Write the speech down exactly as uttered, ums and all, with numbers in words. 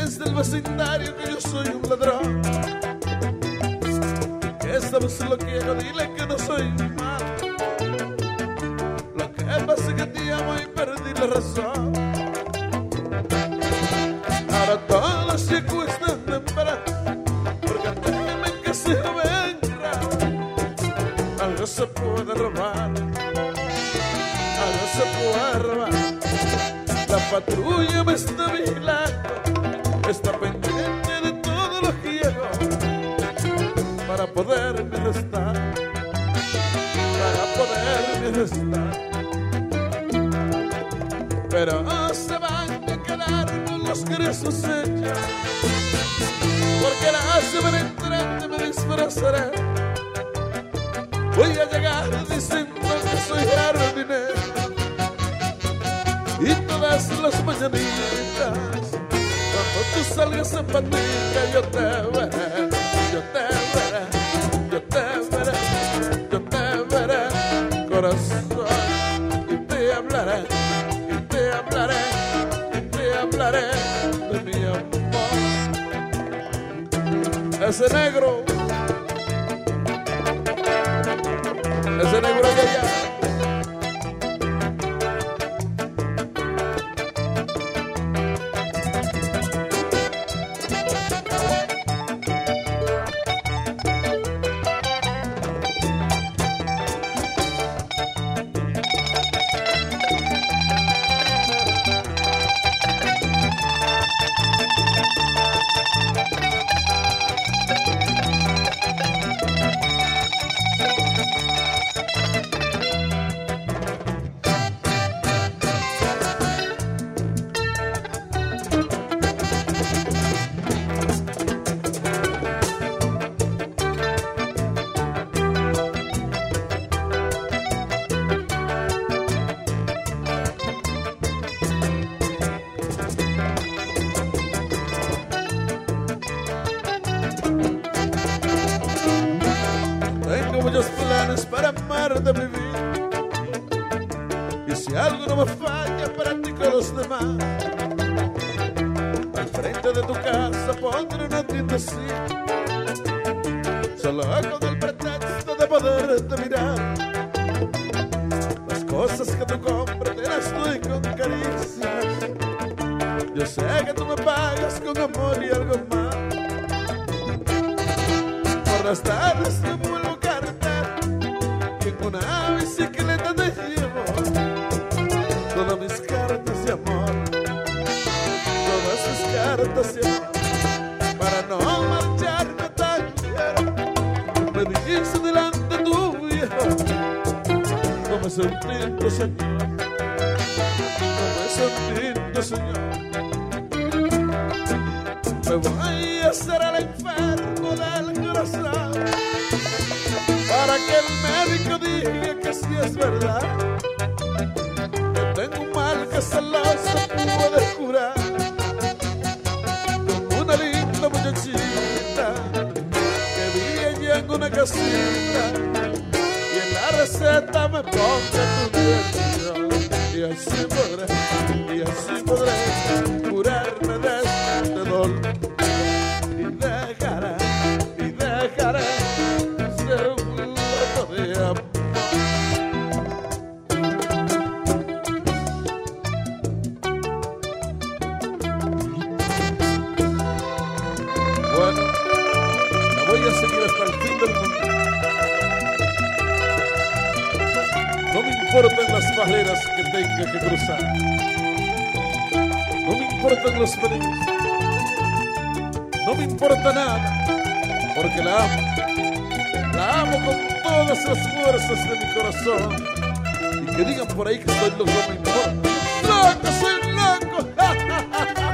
dices del vecindario que yo soy un ladrón, que esta vez lo quiero, dile que no soy malo. Lo que pasa es que te amo y perdí la razón. Ahora todos los chicos están de para, porque temen que se venga. Algo se puede robar, algo se puede robar. La patrulla me está vigilando, está pendiente de todo lo que hago para poderme arrestar, para poderme arrestar. Pero se van a quedar con los gruesos hechos, porque la semana entrante me disfrazaré. Voy a llegar diciendo que soy jardinero, y todas las mañanitas, cuando tú salgas en patita, yo te veré, yo te veré, yo te veré, yo te veré, corazón, y te hablaré, y te hablaré, y te hablaré de mi amor. Ese negro, ese negro allá, allá. Muchos planes para amarte, mi vida, y si algo no me falla, practico los demás. Al frente de tu casa pondré una tiendecita, solo con el pretexto de poderte mirar. Las cosas que tú compras te las doy con caricias. Yo sé que tú me pagas con amor y algo más. Por las tardes te vuelvo una bicicleta te llevo todas mis cartas de amor, todas mis cartas de amor, para no marcharme tan ligero. Me dijiste delante tuyo, no me sentí, señor, no me sentí, señor. Me voy a hacer el enfermo del corazón, para que el médico diga que sí es verdad, que tengo un mal que solo se puede curar con una linda muchachita que vive allá en una casita, y en la receta me ponga tu dirección, y así podré, y así podré curarme de este dolor, y dejaré, y dejaré ser un de amor. Bueno, la voy a seguir hasta el fin del mundo. No me importan las barreras que tenga que cruzar, no me importan los peligros, no me importa nada, porque la amo, la amo con todas las fuerzas de mi corazón. Y que digan por ahí que soy loco, no me importa. ¡Loco, soy loco! ¡Ja, ja, ja, ja!